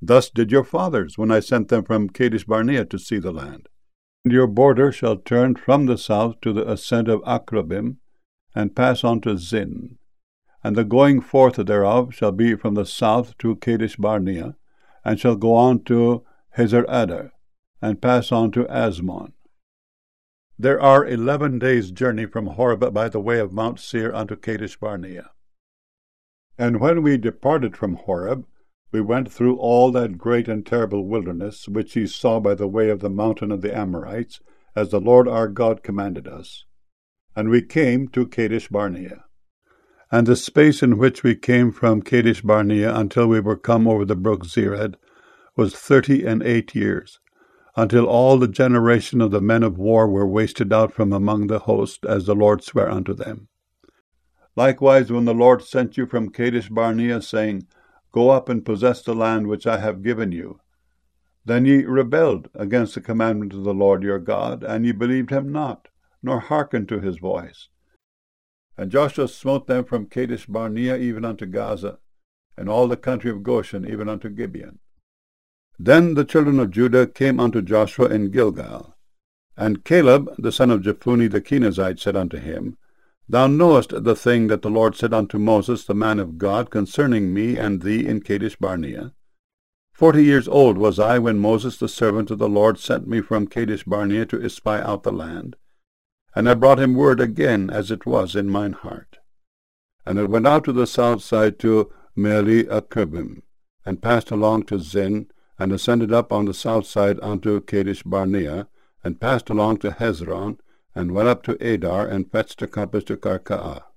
Thus did your fathers, when I sent them from Kadesh Barnea to see the land. And your border shall turn from the south to the ascent of Akrabim, and pass on to Zin. And the going forth thereof shall be from the south to Kadesh Barnea, and shall go on to Hazar-Adar, and pass on to Asmon. There are 11 days' journey from Horeb by the way of Mount Seir unto Kadesh Barnea. And when we departed from Horeb, we went through all that great and terrible wilderness, which ye saw by the way of the mountain of the Amorites, as the Lord our God commanded us. And we came to Kadesh Barnea. And the space in which we came from Kadesh Barnea until we were come over the brook Zered was 38 years, until all the generation of the men of war were wasted out from among the host, as the Lord sware unto them. Likewise, when the Lord sent you from Kadesh Barnea, saying, Go up and possess the land which I have given you, then ye rebelled against the commandment of the Lord your God, and ye believed him not, nor hearkened to his voice. And Joshua smote them from Kadesh Barnea even unto Gaza, and all the country of Goshen even unto Gibeon. Then the children of Judah came unto Joshua in Gilgal. And Caleb the son of Jephunneh the Kenizzite said unto him, Thou knowest the thing that the Lord said unto Moses the man of God concerning me and thee in Kadesh Barnea. 40 years old was I when Moses the servant of the Lord sent me from Kadesh Barnea to espy out the land. And I brought him word again, as it was in mine heart. And it went out to the south side to Meali-Akrabim, and passed along to Zin, and ascended up on the south side unto Kadesh Barnea, and passed along to Hezron, and went up to Adar, and fetched a compass to Karkaa.